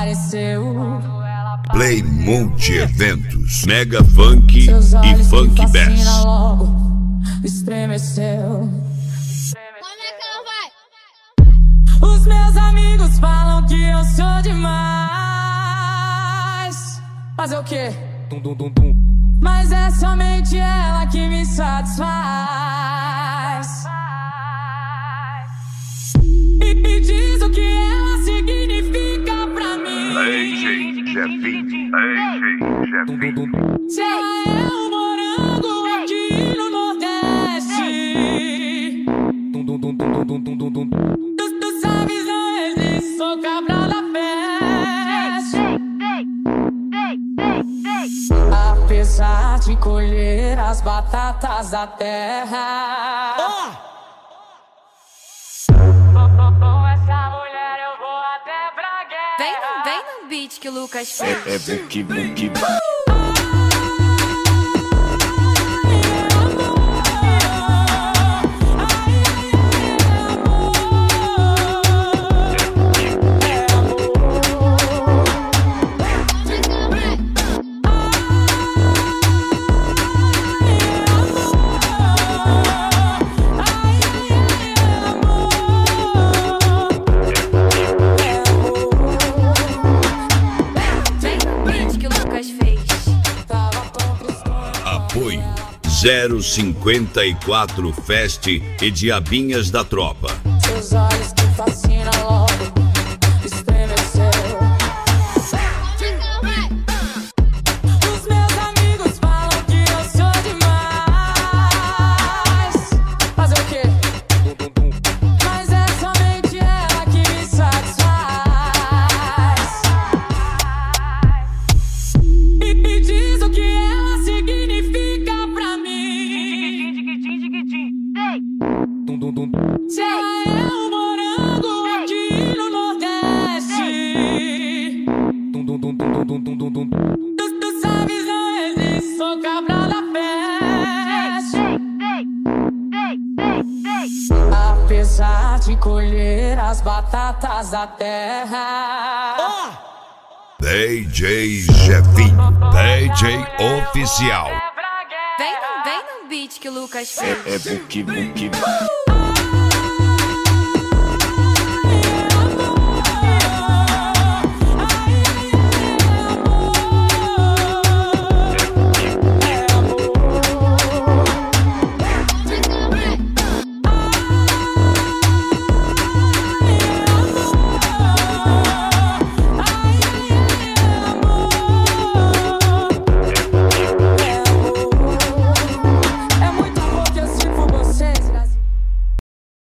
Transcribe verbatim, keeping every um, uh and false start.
apareceu. Play Multi Eventos, Mega Funk e Funk Bass. Logo estremeceu. Como é que ela vai? Os meus amigos falam que eu sou demais. Fazer o quê? Dum, dum, dum, dum. Mas é somente ela que me satisfaz. E, e diz o que ela significa pra mim. D J Jefinho, D J Jefinho. Se ela é um morango aqui no Nordeste, Dum, dum, dum, dum, dum, dum, dum, dum. tu, tu sabes, não existe, sou cabral da peste. Apesar de colher as batatas da terra, Oh! com essa mulher eu vou até pra guerra. Vem, no- vem no beat que o Lucas fez. É buki, buki. Vem no beat que o Lucas fez. Apoio zero cinquenta e quatro Fest e Diabinhas da Tropa. Seus olhos que fascinam logo estremeceu. Os meus amigos falam que eu sou demais. Fazer o quê? Mas é somente ela que me satisfaz. E, e diz o que ela significa pra mim. Dum, dum, dum. Se ela é um morango aqui no Nordeste, Dum, dum, dum, dum, dum, dum, dum, dum. tu, tu sabes, não existe, sou cabral da peste. Apesar de colher as batatas da terra, Oh! D J Jefinho, D J Oficial. Vem, no- vem no beat que o Lucas fez. É buki, buki.